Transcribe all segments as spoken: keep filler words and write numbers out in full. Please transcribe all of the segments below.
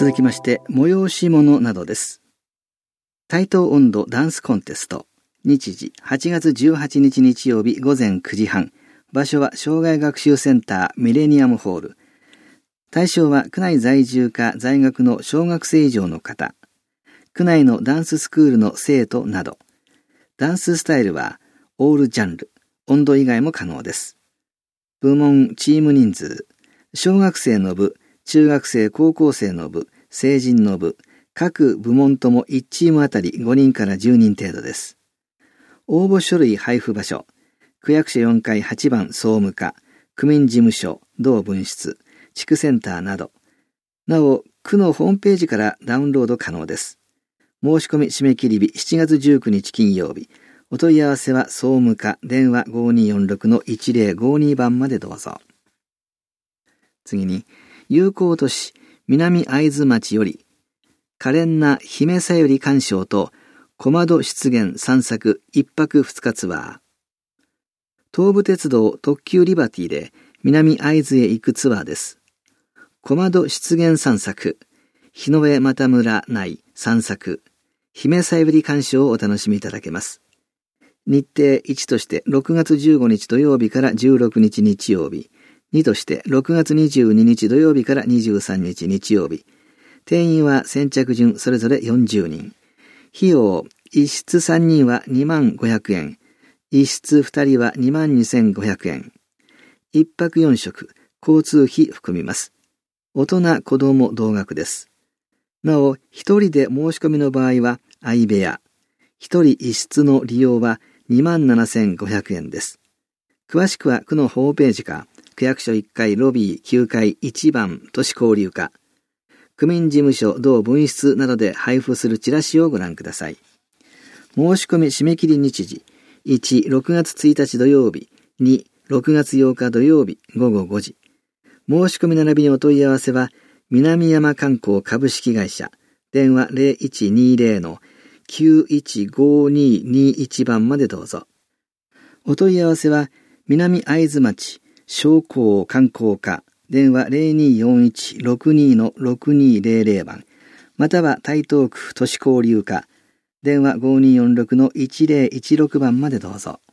続きまして、催し物などです。台東音頭ダンスコンテスト。日時はちがつじゅうはちにち日曜日午前くじはん。場所は障害学習センターミレニアムホール。対象は区内在住か在学の小学生以上の方。区内のダンススクールの生徒など。ダンススタイルはオールジャンル。音頭以外も可能です。部門チーム人数。小学生の部、中学生高校生の部、成人の部、各部門ともいちチームあたりごにんからじゅうにん程度です。応募書類配布場所、区役所よんかいはちばん総務課、区民事務所、同分室、地区センターなど。なお、区のホームページからダウンロード可能です。申し込み締め切り日しちがつじゅうくにち金曜日。お問い合わせは総務課電話 ごにーよんろくのいちぜろごに 番までどうぞ。次に、友好都市南会津町より、可憐な姫さより鑑賞と小窓湿原散策一泊二日ツアー。東武鉄道特急リバティで南会津へ行くツアーです。小窓湿原散策、日の上又村内散策、姫さより鑑賞をお楽しみいただけます。日程いちとしてろくがつじゅうごにち土曜日からじゅうろくにち日曜日、にとしてろくがつにじゅうににち土曜日からにじゅうさんにち日曜日。定員は先着順それぞれよんじゅうにん。費用、一室さんにんはにまんごひゃくえん。一室ふたりはにまんにせんごひゃくえん。一泊よんしょく、交通費含みます。大人、子供同額です。なお、一人で申し込みの場合は相部屋。一人一室の利用はにまんななせんごひゃくえんです。詳しくは区のホームページか、区役所いっかいロビーきゅうかいいちばん都市交流課、区民事務所同分室などで配布するチラシをご覧ください。申し込み締め切り日時、いち、ろくがつついたち土曜日、に、ろくがつようか土曜日ごごごじ。申し込み並びにお問い合わせは、南山観光株式会社、電話 ゼロいちにゼロのきゅういちごににいち 番までどうぞ。お問い合わせは、南会津町商工観光課、電話 ゼロにーよんいちろくにのろくにーぜろぜろ 番、または台東区都市交流課、電話 ごにーよんろくのいちぜろいちろく 番までどうぞ。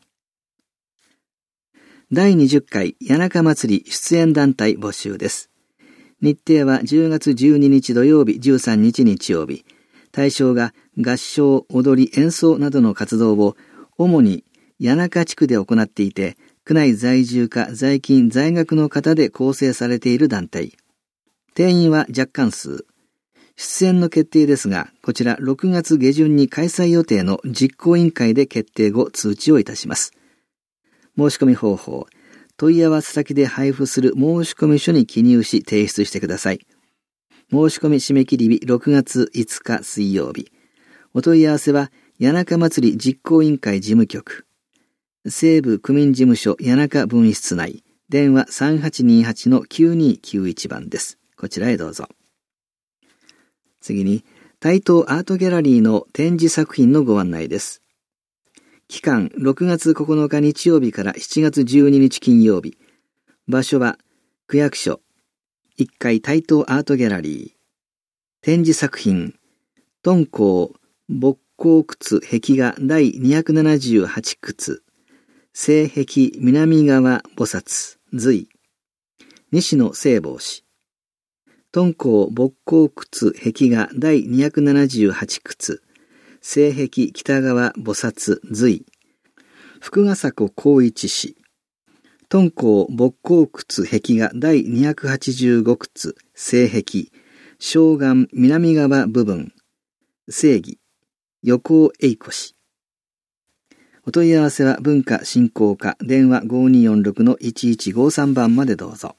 だいにじゅっかい谷中祭り出演団体募集です。日程はじゅうがつじゅうににち土曜日、じゅうさんにち日曜日。対象が合唱、踊り、演奏などの活動を主に谷中地区で行っていて、区内在住か在勤在学の方で構成されている団体。定員は若干数。出演の決定ですが、こちらろくがつげじゅんに開催予定の実行委員会で決定後通知をいたします。申し込み方法。問い合わせ先で配布する申込書に記入し提出してください。申し込み締め切り日ろくがついつか水曜日。お問い合わせは谷中祭り実行委員会事務局。西部区民事務所谷中分室内、電話 さんはちにはちのきゅうにきゅういち 番です。こちらへどうぞ。次に、台東アートギャラリーの展示作品のご案内です。期間ろくがつここのか日曜日からしちがつじゅうににち金曜日。場所は区役所いっかい台東アートギャラリー。展示作品、敦煌木工窟壁画だいにひゃくななじゅうはち窟。西壁南側菩薩隋、西野聖坊氏。敦煌木工窟壁画だいにひゃくななじゅうはち窟。西壁北側菩薩隋、福ヶ迫光一氏。敦煌木工窟壁画だいにひゃくはちじゅうご窟。西壁正岩南側部分、正義横尾英子氏。お問い合わせは文化振興課電話 ごにーよんろくのいちいちごさん 番までどうぞ。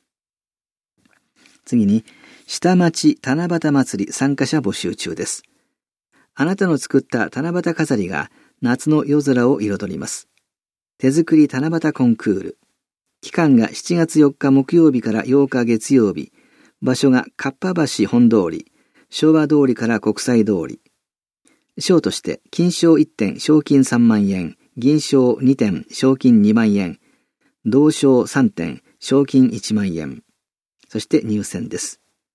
次に、下町七夕祭り参加者募集中です。あなたの作った七夕飾りが夏の夜空を彩ります。手作り七夕コンクール。期間がしちがつよっか木曜日からようか月曜日。場所がかっぱ橋本通り、昭和通りから国際通り。賞として金賞いってん賞金さんまんえん、銀賞にてん賞金にまんえん、銅賞さんてん賞金いちまんえん。そして入選です。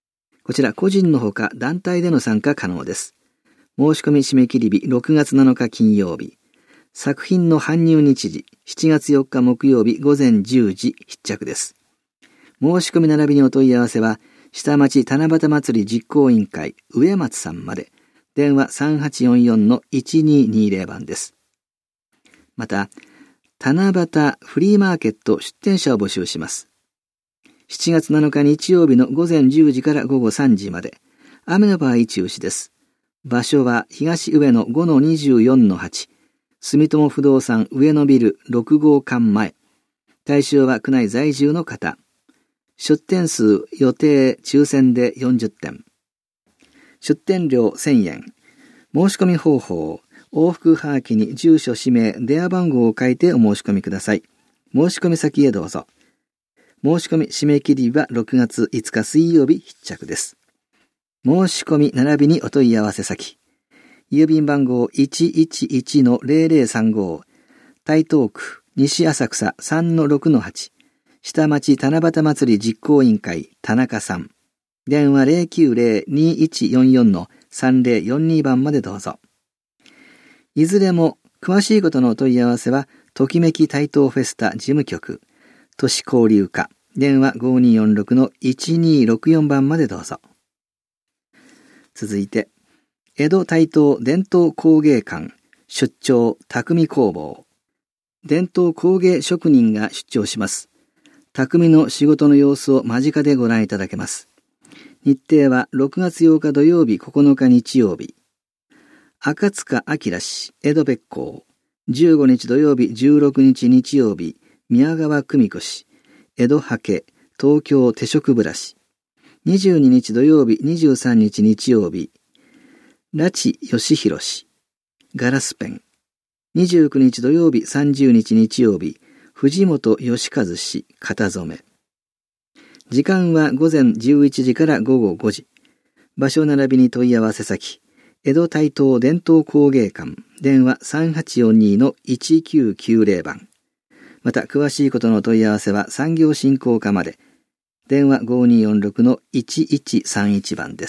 こちら個人のほか団体での参加可能です。申し込み締め切り日ろくがつなのか金曜日。作品の搬入日時しちがつよっか木曜日ごぜんじゅうじ必着です。申し込み並びにお問い合わせは下町七夕祭り実行委員会植松さんまで。電話 さんはちよんよんのいちににぜろ 番です。また、七夕フリーマーケット出店者を募集します。しちがつなのか日曜日のごぜんじゅうじからごごさんじまで。雨の場合中止です。場所は東上野 ごのにじゅうよんのはち。住友不動産上野ビルろくごうかんまえ。対象は区内在住の方。出店数予定抽選でよんじゅってん。出店料せんえん。申し込み方法。往復はがきに住所、氏名、電話番号を書いてお申し込みください。申し込み先へどうぞ。申し込み締め切りはろくがついつか水曜日必着です。申し込み並びにお問い合わせ先。郵便番号 いちいちいちのぜろぜろさんご。台東区西浅草 さんのろくのはち。下町七夕祭り実行委員会田中さん。電話 ゼロきゅうゼロ にいちよんよんのさんぜろよんに 番までどうぞ。いずれも詳しいことのお問い合わせは、ときめき台東フェスタ事務局、都市交流課、電話 ごにーよんろくのいちにーろくよん 番までどうぞ。続いて、江戸台東伝統工芸館、出張匠工房。伝統工芸職人が出張します。匠の仕事の様子を間近でご覧いただけます。日程はろくがつようか土曜日ここのか日曜日。赤塚明市江戸別校。じゅうごにち土曜日じゅうろくにち日曜日宮川久美子市江戸刷毛東京手職ブラシ。にじゅうににち土曜日にじゅうさんにち日曜日拉致義弘市ガラスペン。にじゅうくにち土曜日さんじゅうにち日曜日藤本義和氏型染め。時間は午前じゅういちじからごごごじ。場所並びに問い合わせ先。江戸台東伝統工芸館。電話 さんはちよんにのいちきゅうきゅうぜろ 番。また詳しいことの問い合わせは産業振興課まで。電話 ごにーよんろくのいちいちさんいち 番です。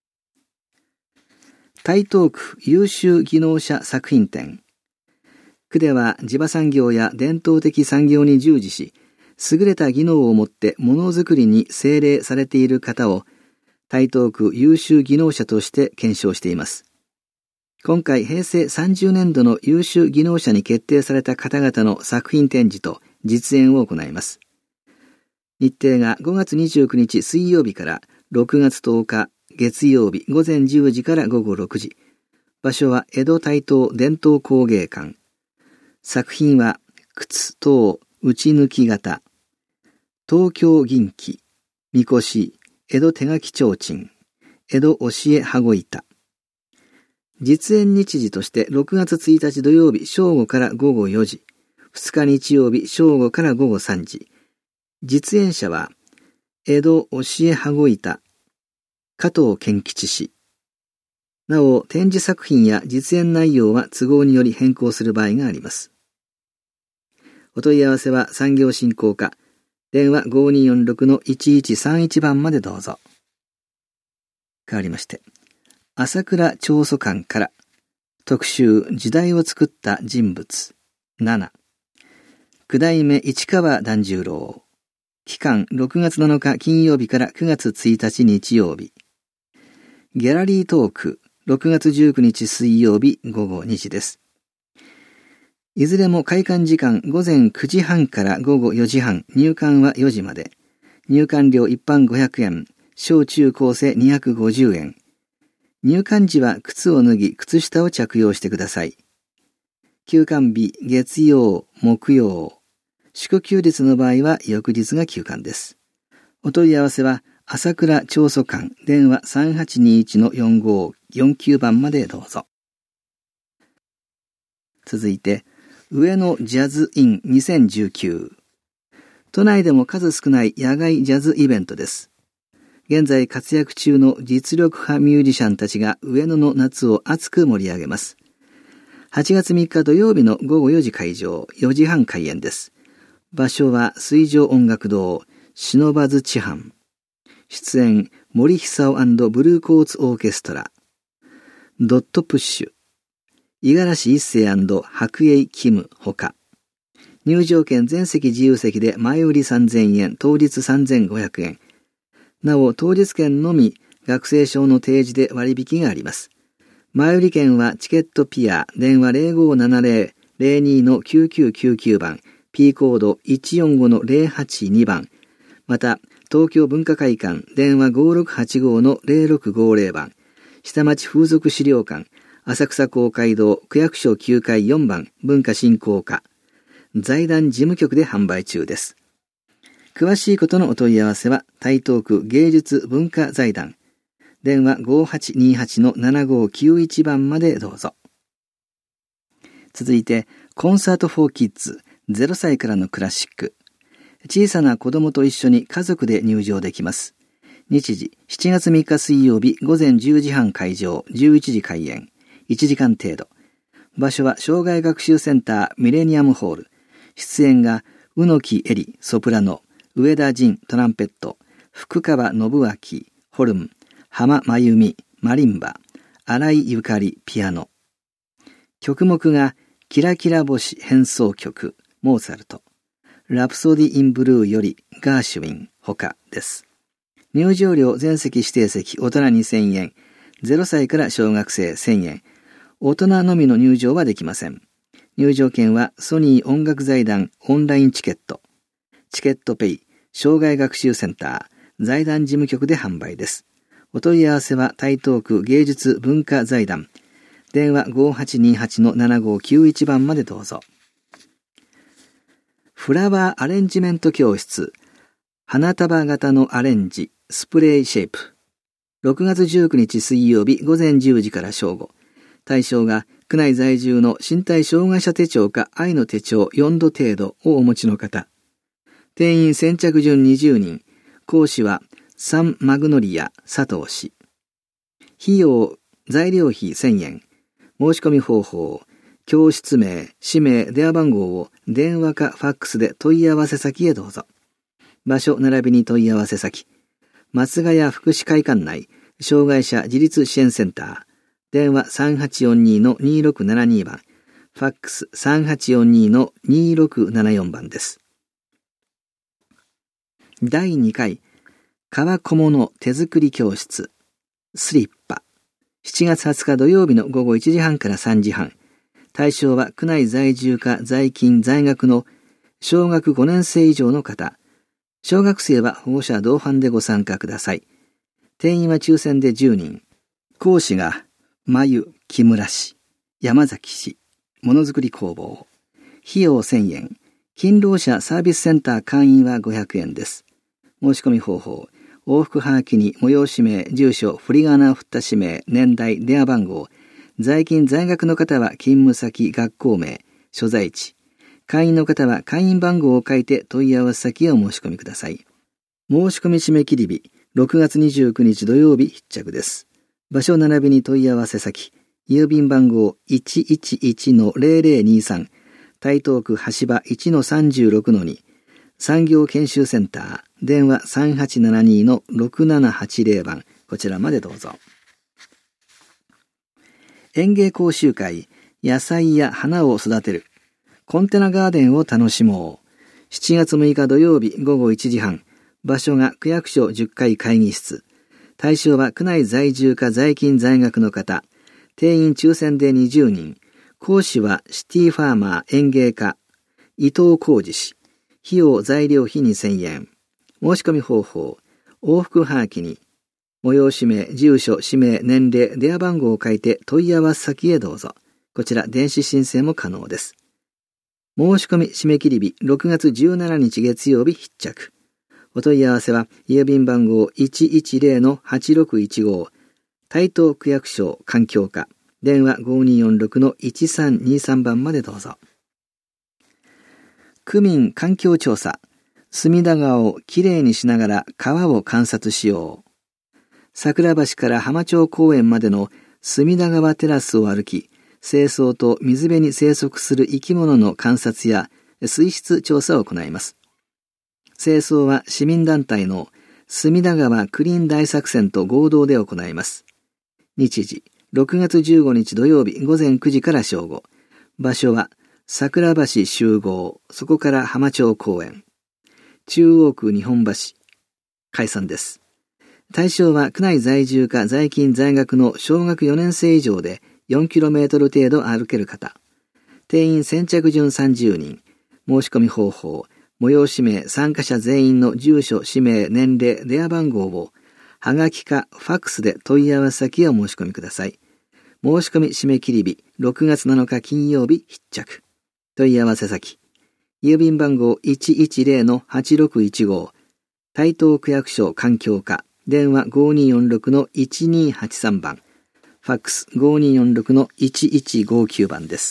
台東区優秀技能者作品展。区では地場産業や伝統的産業に従事し、優れた技能を持ってものづくりに精励されている方を台東区優秀技能者として検証しています。今回平成さんじゅうねんどの優秀技能者に決定された方々の作品展示と実演を行います。日程がごがつにじゅうくにち水曜日からろくがつとおか月曜日ごぜんじゅうじからごごろくじ。場所は江戸台東伝統工芸館。作品は靴等打ち抜き型、東京銀器、みこし、江戸手書き提灯、江戸教え羽子板。実演日時としてろくがつついたち土曜日正午からごごよじ、ふつか日曜日正午からごごさんじ。実演者は江戸教え羽子板、加藤健吉氏。なお、展示作品や実演内容は都合により変更する場合があります。お問い合わせは産業振興課。電話 ごにーよんろくのいちいちさんいち 番までどうぞ。変わりまして、朝倉長祖館から特集時代を作った人物なな。九代目市川團十郎。期間ろくがつなのか金曜日からくがつついたち日曜日。ギャラリートークろくがつじゅうくにち水曜日ごごにじです。いずれも開館時間ごぜんくじはんからごごよじはん、入館はよじまで。入館料一般ごひゃくえん、小中高生にひゃくごじゅうえん。入館時は靴を脱ぎ、靴下を着用してください。休館日、月曜、木曜。祝休日の場合は翌日が休館です。お問い合わせは朝倉長祖館、電話 さんはちにいちのよんごよんきゅう 番までどうぞ。続いて、上野ジャズインにせんじゅうきゅう。都内でも数少ない野外ジャズイベントです。現在活躍中の実力派ミュージシャンたちが上野の夏を熱く盛り上げます。はちがつみっか土曜日のごごよじ開場、よじはん開演です。場所は水上音楽堂、忍ばず知藩。出演、 森久夫&ブルーコーツオーケストラ、ドットプッシュ、五十嵐一生&白永キムほか。入場券全席自由席で前売りさんぜんえん、当日さんぜんごひゃくえん。なお、当日券のみ学生証の提示で割引があります。前売り券はチケットピア、電話 ゼロごななゼロ ゼロに のきゅうきゅうきゅうきゅう番、P コード いちよんごのゼロはちに番、また、東京文化会館、電話ごろくはちごのゼロろくごゼロ番、下町風俗資料館、浅草公会堂区役所きゅうかいよん番、文化振興課、財団事務局で販売中です。詳しいことのお問い合わせは、台東区芸術文化財団、電話 ごはちにはちのななごきゅういち番までどうぞ。続いて、コンサートフォーキッズ、ゼロさいからのクラシック。小さな子供と一緒に家族で入場できます。日時、しちがつみっか水曜日午前じゅうじはん開場、じゅういちじ開演、いちじかん程度。場所は障害学習センターミレニアムホール。出演が、宇野木恵里、ソプラノ、上田仁、トランペット、福川信明、ホルン、浜真由美、マリンバ、新井ゆかり、ピアノ。曲目が、キラキラ星変奏曲、モーツァルト、ラプソディ・イン・ブルーよりガーシュウィン、他です。入場料全席指定席、大人にせんえん、ゼロさいから小学生せんえん、大人のみの入場はできません。入場券はソニー音楽財団オンラインチケット、チケットペイ、障害学習センター、財団事務局で販売です。お問い合わせは台東区芸術文化財団、電話 ごはちにはちのななごきゅういち番までどうぞ。フラワーアレンジメント教室、花束型のアレンジ、スプレーシェイプ。ろくがつじゅうくにち水曜日午前じゅうじから正午。対象が区内在住の身体障害者手帳か愛の手帳よんど程度をお持ちの方。定員先着順にじゅうにん。講師はサンマグノリア佐藤氏。費用、材料費せんえん。申し込み方法、教室名、氏名、電話番号を電話かファックスで問い合わせ先へどうぞ。場所並びに問い合わせ先。松ヶ谷福祉会館内、障害者自立支援センター。電話 さんはちよんにのにろくななに番。ファックス さんはちよんにのにろくななよん番です。だいにかい、革小物手作り教室、スリッパ。しちがつはつか土曜日の午後いちじはんからさんじはん。対象は区内在住か在勤在学の小学ごねん生以上の方。小学生は保護者同伴でご参加ください。定員は抽選でじゅうにん。講師が、まゆ、木村氏、山崎氏、ものづくり工房。費用せんえん。勤労者サービスセンター会員はごひゃくえんです。申し込み方法。往復はがきに催し名、住所、振り仮名を振った氏名、年代、電話番号。在勤在学の方は勤務先、学校名、所在地。会員の方は会員番号を書いて問い合わせ先へお申し込みください。申し込み締め切り日、ろくがつにじゅうくにち土曜日必着です。場所並びに問い合わせ先、郵便番号 いちいちいちのゼロゼロにさん、台東区橋場 いちのさんじゅうろくのに、産業研修センター、電話 さんはちななにのろくななはちゼロ番、こちらまでどうぞ。園芸講習会、野菜や花を育てる、コンテナガーデンを楽しもう。しちがつむいか土曜日午後いちじはん、場所が区役所じゅっかい会議室。対象は区内在住か在勤在学の方。定員抽選でにじゅうにん。講師はシティファーマー園芸家、伊藤浩二氏。費用材料費にせんえん。申し込み方法、往復はがきに、催し名、住所、氏名、年齢、電話番号を書いて問い合わせ先へどうぞ。こちら電子申請も可能です。申し込み締め切り日ろくがつじゅうしちにち月曜日必着。お問い合わせは郵便番号 いちいちゼロのはちろくいちご、台東区役所環境課、電話 ごにーよんろくのいちさんにさん番までどうぞ。区民環境調査、隅田川をきれいにしながら川を観察しよう。桜橋から浜町公園までの隅田川テラスを歩き、清掃と水辺に生息する生き物の観察や水質調査を行います。清掃は市民団体の隅田川クリーン大作戦と合同で行います。日時、ろくがつじゅうごにち土曜日午前くじから正午。場所は、桜橋集合、そこから浜町公園。中央区日本橋。解散です。対象は区内在住か在勤在学の小学よねん生以上で よんキロメートル 程度歩ける方。定員先着順さんじゅうにん。申し込み方法、催し名、参加者全員の住所、氏名、年齢、電話番号を、はがきかファックスで問い合わせ先を申し込みください。申し込み締め切り日、ろくがつなのか金曜日必着。問い合わせ先、郵便番号 いちいちゼロのはちろくいちご、台東区役所環境課、電話 ごにーよんろくのいちにーはちさん 番、ファックス ごにーよんろくのいちいちごきゅう 番です。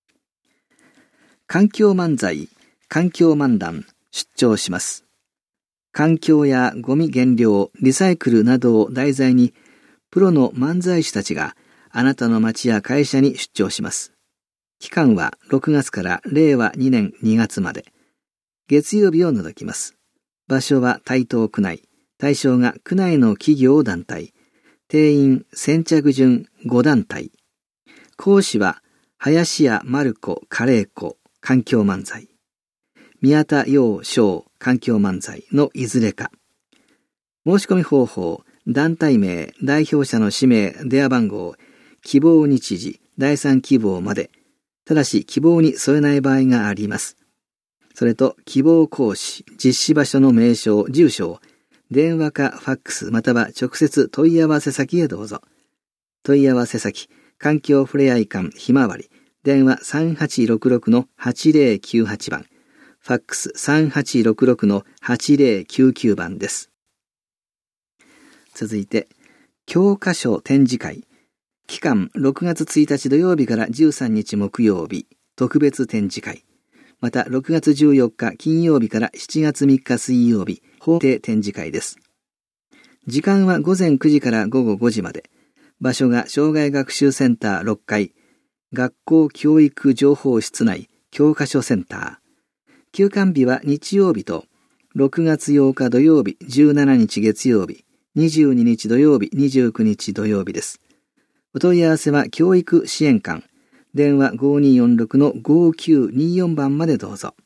環境漫才、環境漫談、出張します。環境やゴミ減量、リサイクルなどを題材に、プロの漫才師たちがあなたの町や会社に出張します。期間はろくがつかられいわにねんにがつまで。月曜日を除きます。場所は台東区内。対象が区内の企業団体。定員先着順ご団体。講師は林家丸子カレー子環境漫才。宮田陽翔環境漫才のいずれか。申し込み方法、団体名、代表者の氏名、電話番号、希望日時、第三希望まで。ただし希望に添えない場合があります。それと希望講師、実施場所の名称、住所を電話かファックスまたは直接問い合わせ先へどうぞ。問い合わせ先、環境ふれあい館ひまわり、電話さんはちろくろくのはちぜろきゅうはち番、ファックスさんはちろくろくのはちぜろきゅうきゅう番です。続いて、教科書展示会。期間ろくがつついたち土曜日からじゅうさんにち木曜日、特別展示会。またろくがつじゅうよっか金曜日からしちがつみっか水曜日、法定展示会です。時間はごぜんくじからごごごじまで。場所が障害学習センターろっかい、学校教育情報室内教科書センター。休館日は日曜日と、ろくがつようか土曜日、じゅうしちにち月曜日、にじゅうににち土曜日、にじゅうくにち土曜日です。お問い合わせは教育支援館、電話 ごにーよんろくのごきゅうにーよん番までどうぞ。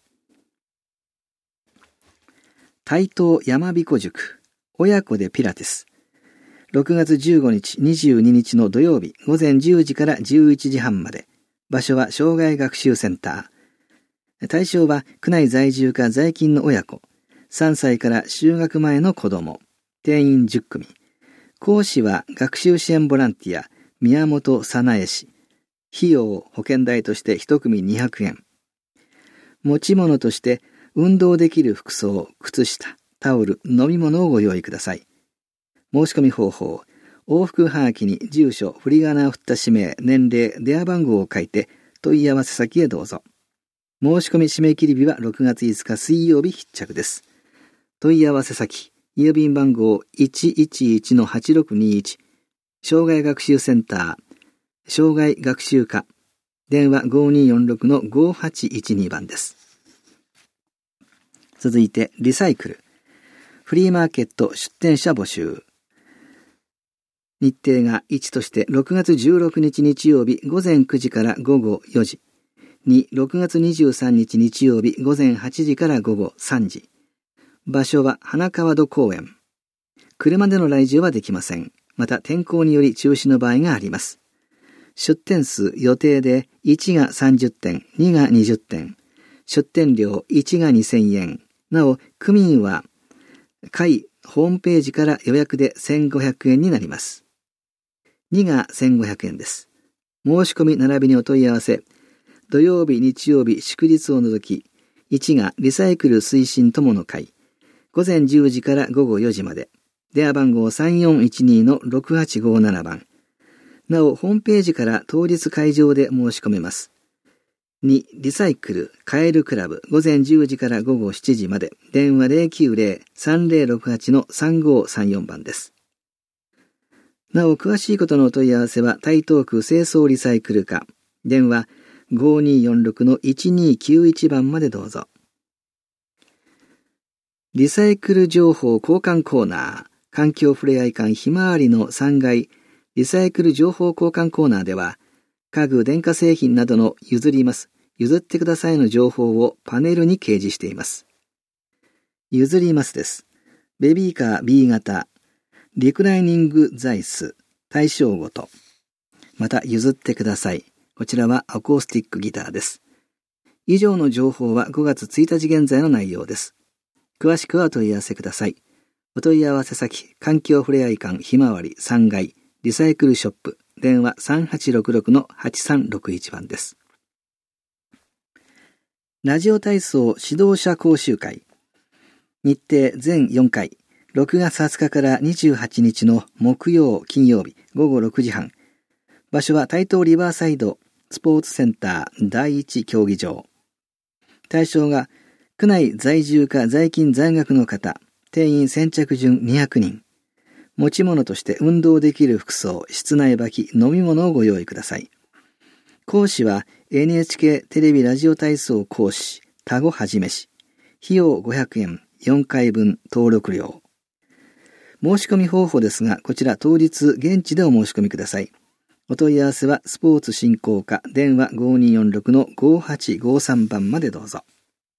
台東山彦塾、親子でピラティス。ろくがつじゅうごにち、にじゅうににちの土曜日、午前じゅうじからじゅういちじはんまで。場所は障害学習センター。対象は区内在住か在勤の親子、さんさいから就学前の子供、定員じゅっくみ。講師は学習支援ボランティア、宮本早苗氏。費用保険代として一組にひゃくえん。持ち物として運動できる服装、靴下、タオル、飲み物をご用意ください。申し込み方法、往復はがきに住所、振り仮名を振った氏名、年齢、電話番号を書いて問い合わせ先へどうぞ。申し込み締め切り日はろくがついつか水曜日必着です。問い合わせ先、郵便番号 いちいちいちのはちろくにいち、障害学習センター、障害学習課、電話 ごにーよんろくのごはちいちに番です。続いて、リサイクル。フリーマーケット出店者募集。日程がいちとしてろくがつじゅうろくにち日曜日午前くじからごごよじ。に、ろくがつにじゅうさんにち日曜日午前はちじからごごさんじ。場所は花川戸公園。車での来場はできません。また天候により中止の場合があります。出店数予定でいちがさんじゅってん、にがにじゅってん。出店料いちがにせんえん。なお、区民は会ホームページから予約でせんごひゃくえんになります。にがせんごひゃくえんです。申し込み並びにお問い合わせ。土曜日、日曜日、祝日を除き、いちがリサイクル推進友の会。午前じゅうじからごごよじまで。電話番号さんよんいちにのろくはちごなな番。なお、ホームページから当日会場で申し込めます。に、リサイクル、カエルクラブ、午前じゅうじからごごしちじまで。電話 ゼロきゅうゼロ さんゼロろくはちのさんごさんよん番です。なお、詳しいことのお問い合わせは、台東区清掃リサイクル課。電話ごにーよんろくのいちにーきゅういち番までどうぞ。 リサイクル情報交換コーナー、環境ふれあい館ひまわりのさんがいリサイクル情報交換コーナーでは、家具電化製品などの譲ります、譲ってくださいの情報をパネルに掲示しています。譲りますです。ベビーカー ビー 型、リクライニング座椅子、対象ごと。また譲ってください。こちらはアコースティックギターです。以上の情報はごがつついたち現在の内容です。詳しくはお問い合わせください。お問い合わせ先、環境ふれあい館ひまわりさんがいリサイクルショップ、電話 さんはちろくろくのはちさんろくいち 番です。ラジオ体操指導者講習会。日程全よんかい、ろくがつはつかからにじゅうはちにちの木曜、金曜日ごごろくじはん。場所は台東リバーサイドスポーツセンターだいいち競技場。対象が区内在住か在勤在学の方、定員先着順にひゃくにん。持ち物として運動できる服装、室内履き、飲み物をご用意ください。講師は エヌエイチケー テレビラジオ体操講師、田子はじめ氏。費用ごひゃくえん、よんかいぶん登録料。申し込み方法ですが、こちら当日現地でお申し込みください。お問い合わせはスポーツ振興課電話ごにーよんろくのごはちごさんばんまでどうぞ。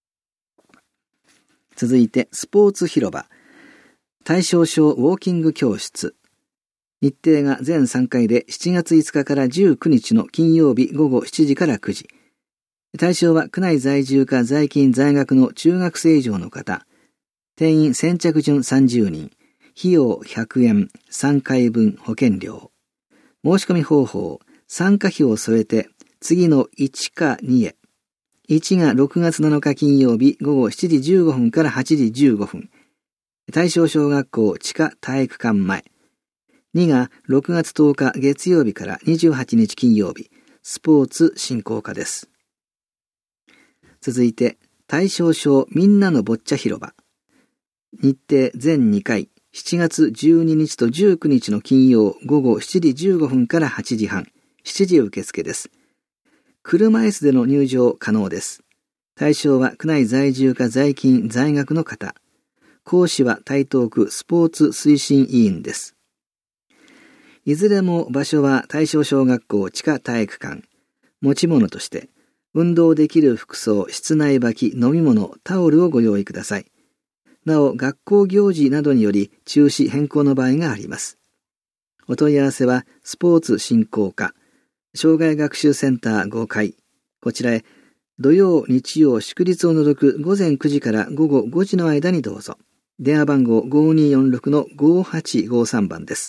続いてスポーツ広場大正小ウォーキング教室。日程が全さんかいでしちがついつかからじゅうくにちの金曜日ごごしちじからくじ。対象は区内在住か在勤在学の中学生以上の方。定員先着順さんじゅうにん。費用ひゃくえん、さんかいぶん保険料。申し込み方法、参加費を添えて次のいちかにへ。いちがろくがつなのか金曜日ごごしちじじゅうごふんからはちじじゅうごふん。大正小学校地下体育館前。にがろくがつとおか月曜日からにじゅうはちにち金曜日、スポーツ振興課です。続いて、大正小みんなのボッチャ広場。日程全にかい、しちがつじゅうににちとじゅうくにちの金曜ごごしちじじゅうごふんからはちじはん、しちじ受付です。車椅子での入場可能です。対象は区内在住か在勤在学の方。講師は台東区スポーツ推進委員です。いずれも場所は大正小学校地下体育館。持ち物として運動できる服装、室内履き、飲み物、タオルをご用意ください。なお学校行事などにより中止変更の場合があります。お問い合わせはスポーツ振興課障害学習センターごかい、こちらへ土曜、日曜、祝日を除くごぜんくじからごごごじの間にどうぞ。電話番号ごにーよんろくのごはちごさんばんです。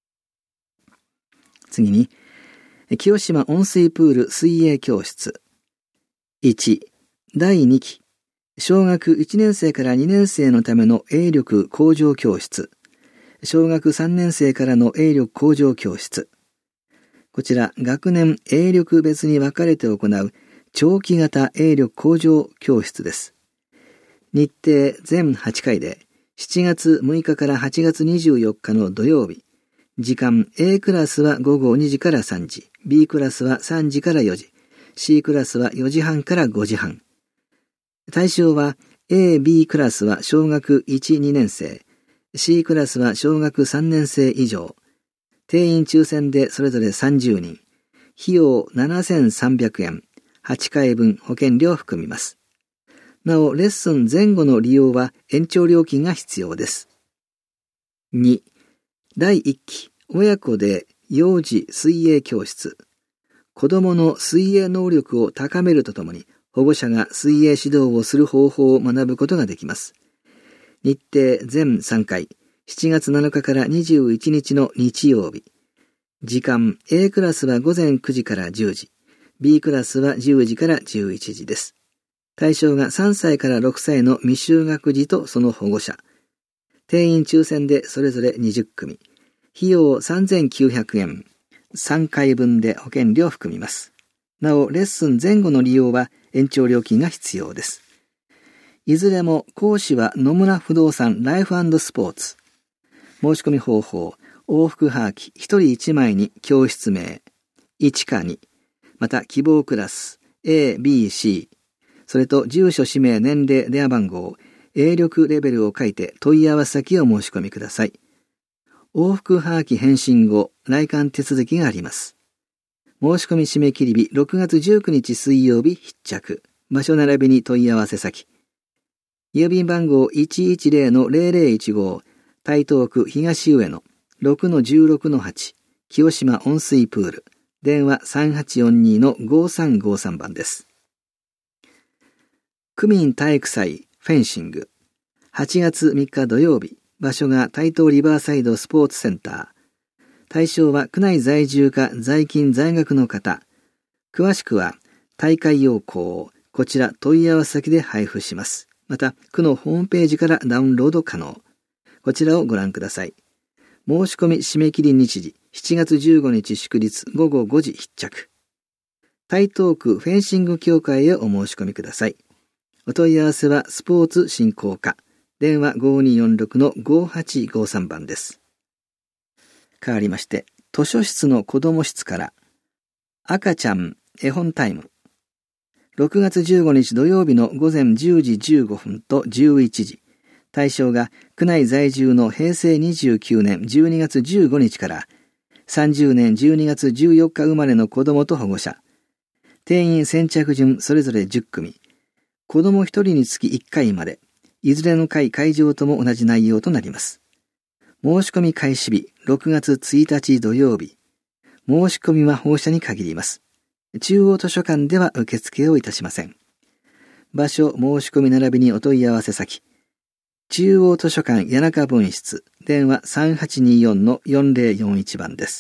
次に、清島温水プール水泳教室。いち、だいにき、小学いちねんせいからにねんせいのための泳力向上教室。小学さんねんせいからの泳力向上教室。こちら、学年泳力別に分かれて行う長期型泳力向上教室です。日程全はちかいで、しちがつむいかからはちがつにじゅうよっかの土曜日。時間 A クラスはごごにじからさんじ、B クラスはさんじからよじ、C クラスはよじはんからごじはん。対象は A、B クラスは小学いち、にねんせい、C クラスは小学さんねんせい以上。定員抽選でそれぞれさんじゅうにん。費用ななせんさんびゃくえん。はちかいぶん保険料を含みます。なお、レッスン前後の利用は延長料金が必要です。に、だいいっき、親子で幼児水泳教室。子供の水泳能力を高めるとともに、保護者が水泳指導をする方法を学ぶことができます。日程全さんかい、しちがつなのかからにじゅういちにちの日曜日。時間 A クラスはごぜんくじからじゅうじ、B クラスはじゅうじからじゅういちじです。対象がさんさいからろくさいの未就学児とその保護者。定員抽選でそれぞれにじゅっくみ。費用さんぜんきゅうひゃくえん。さんかいぶんで保険料を含みます。なお、レッスン前後の利用は延長料金が必要です。いずれも講師は野村不動産ライフ&スポーツ。申し込み方法、往復はがきひとりいちまいに教室名、いちかに、また希望クラス A、B、C、それと住所、氏名、年齢、電話番号、 永力レベルを書いて問い合わせ先を申し込みください。往復はがき返信後、来館手続きがあります。申し込み締め切り日ろくがつじゅうくにち水曜日必着。場所並びに問い合わせ先。郵便番号 いちいちゼロのゼロゼロいちご、台東区東上野 ろくのじゅうろくのはち、清島温水プール。電話 さんはちよんにのごさんごさん 番です。区民体育祭フェンシング。はちがつみっか土曜日。場所が台東リバーサイドスポーツセンター。対象は区内在住か在勤在学の方。詳しくは大会要項、こちら問い合わせ先で配布します。また、区のホームページからダウンロード可能。こちらをご覧ください。申し込み締め切り日時、しちがつじゅうごにち祝日ごごごじ必着。台東区フェンシング協会へお申し込みください。お問い合わせはスポーツ振興課。電話 ごにーよんろくのごはちごさん 番です。変わりまして、図書室の子ども室から赤ちゃん絵本タイム。ろくがつじゅうごにち土曜日のごぜんじゅうじじゅうごふんとじゅういちじ。対象が区内在住のへいせいにじゅうきゅうねんじゅうにがつじゅうごにちからさんじゅうねんじゅうにがつじゅうよっか生まれの子どもと保護者。定員先着順それぞれじゅっくみ。子どもひとりにつきいっかいまで。いずれの回会場とも同じ内容となります。申し込み開始日ろくがつついたち土曜日。申し込みは放射に限ります。中央図書館では受付をいたしません。場所、申し込み並びにお問い合わせ先。中央図書館谷中分室。電話 さんはちにーよんのよんぜろよんいち 番です。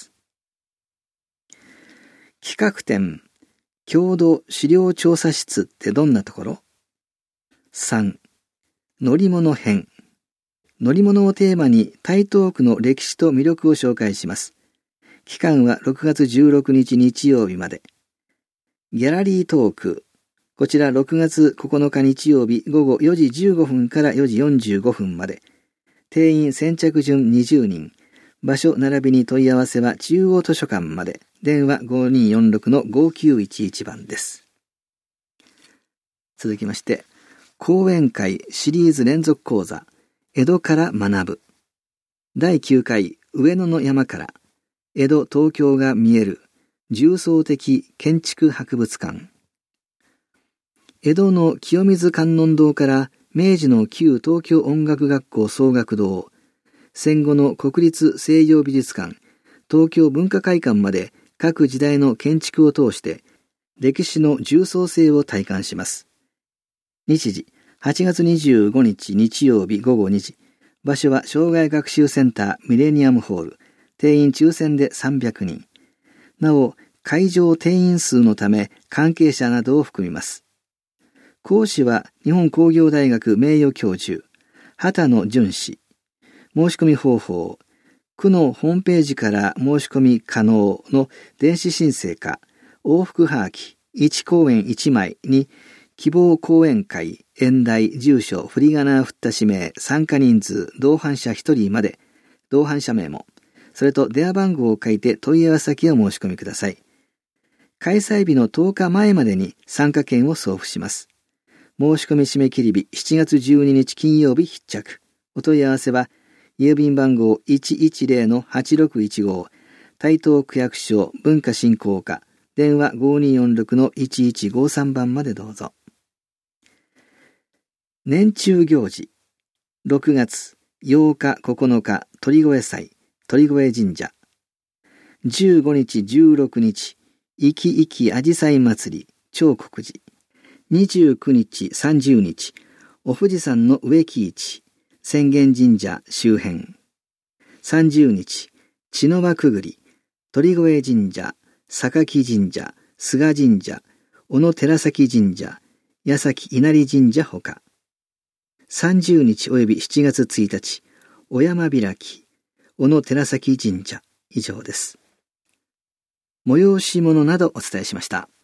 企画展、郷土資料調査室ってどんなところ？ さん. 乗り物編。乗り物をテーマに台東区の歴史と魅力を紹介します。期間はろくがつじゅうろくにち日曜日まで。ギャラリートーク。こちらろくがつここのか日曜日ごごよじじゅうごふんからよじよんじゅうごふんまで。定員先着順にじゅうにん。場所並びに問い合わせは中央図書館まで。電話 ごにーよんろくのごきゅういちいち 番です。続きまして、講演会シリーズ連続講座、江戸から学ぶ。だいきゅうかい上野の山から、江戸東京が見える重層的建築博物館。江戸の清水観音堂から明治の旧東京音楽学校総学堂、戦後の国立西洋美術館、東京文化会館まで各時代の建築を通して歴史の重層性を体感します。日時、はちがつにじゅうごにち日曜日ごごにじ。場所は障害学習センターミレニアムホール。定員抽選でさんびゃくにん。なお、会場定員数のため関係者などを含みます。講師は日本工業大学名誉教授、畑野淳氏。申し込み方法、区のホームページから申し込み可能の電子申請か、往復はがきいち講演いちまいに、希望講演会、演題、住所、振り仮名振った氏名、参加人数、同伴者ひとりまで、同伴者名も、それと電話番号を書いて問い合わせ先を申し込みください。開催日のとおかまえまでに参加券を送付します。申し込み締め切り日しちがつじゅうににち金曜日必着。お問い合わせは、郵便番号 いちいちゼロのはちろくいちご、台東区役所文化振興課、電話 ごにーよんろくのいちいちごさん 番までどうぞ。年中行事。ろくがつようかここのか鳥越祭、鳥越神社。じゅうごにちじゅうろくにち、いきいきあじさい祭り、長国寺。にじゅうくにちさんじゅうにち、お富士山の植木市、浅間神社周辺。さんじゅうにち、茅の輪くぐり、鳥越神社、榊神社、菅神社、小野寺崎神社、矢崎稲荷神社ほか。さんじゅうにち及びしちがつついたち、お山開き、小野寺崎神社、以上です。催し物などお伝えしました。